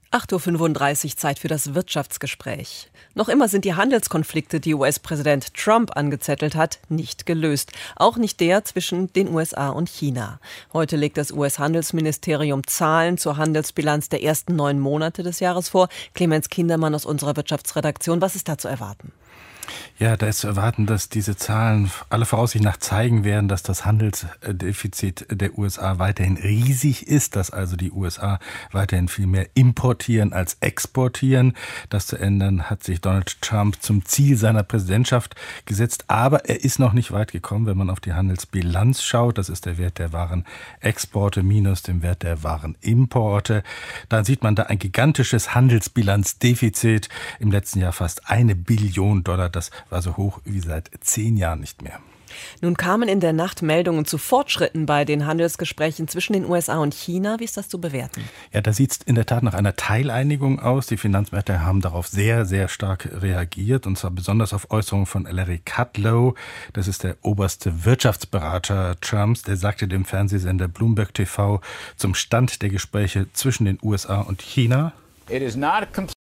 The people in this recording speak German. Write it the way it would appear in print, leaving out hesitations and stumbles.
8:35 Uhr, Zeit für das Wirtschaftsgespräch. Noch immer sind die Handelskonflikte, die US-Präsident Trump angezettelt hat, nicht gelöst. Auch nicht der zwischen den USA und China. Heute legt das US-Handelsministerium Zahlen zur Handelsbilanz der ersten 9 Monate des Jahres vor. Clemens Kindermann aus unserer Wirtschaftsredaktion, was ist da zu erwarten? Ja, da ist zu erwarten, dass diese Zahlen aller Voraussicht nach zeigen werden, dass das Handelsdefizit der USA weiterhin riesig ist, dass also die USA weiterhin viel mehr importieren als exportieren. Das zu ändern hat sich Donald Trump zum Ziel seiner Präsidentschaft gesetzt, aber er ist noch nicht weit gekommen, wenn man auf die Handelsbilanz schaut. Das ist der Wert der Warenexporte minus dem Wert der Warenimporte. Da sieht man da ein gigantisches Handelsbilanzdefizit, im letzten Jahr fast $1 Billion. Das war so hoch wie seit 10 Jahren nicht mehr. Nun kamen in der Nacht Meldungen zu Fortschritten bei den Handelsgesprächen zwischen den USA und China. Wie ist das zu bewerten? Ja, da sieht es in der Tat nach einer Teileinigung aus. Die Finanzmärkte haben darauf sehr, sehr stark reagiert, und zwar besonders auf Äußerungen von Larry Kudlow. Das ist der oberste Wirtschaftsberater Trumps. Der sagte dem Fernsehsender Bloomberg TV zum Stand der Gespräche zwischen den USA und China: